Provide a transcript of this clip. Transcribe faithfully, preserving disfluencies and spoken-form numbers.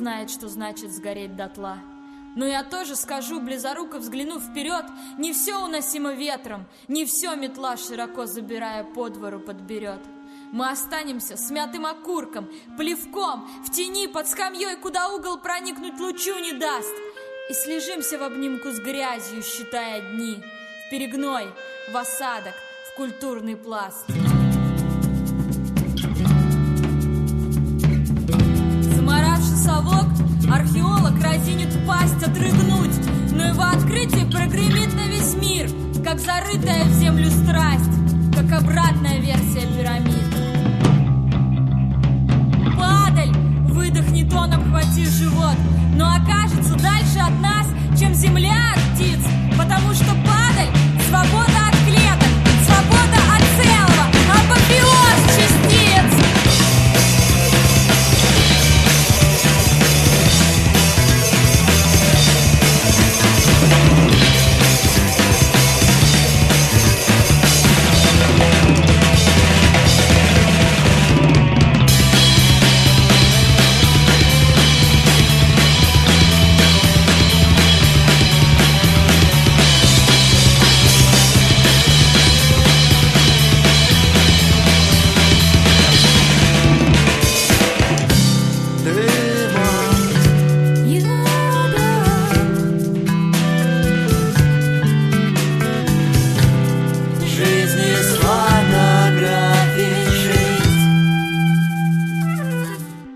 знает, что значит сгореть дотла. Но я тоже скажу, близоруко взглянув вперед, не все уносимо ветром, не все метла, широко забирая по двору, подберет. Мы останемся смятым окурком, плевком, в тени под скамьей, куда угол проникнуть лучу не даст. И слежимся в обнимку с грязью, считая дни, в перегной, в осадок, в культурный пласт. Заморавший совок, археолог разинет пасть отрыгнуть, но его открытие прогремит на весь мир, как зарытая в землю страсть, как обратная версия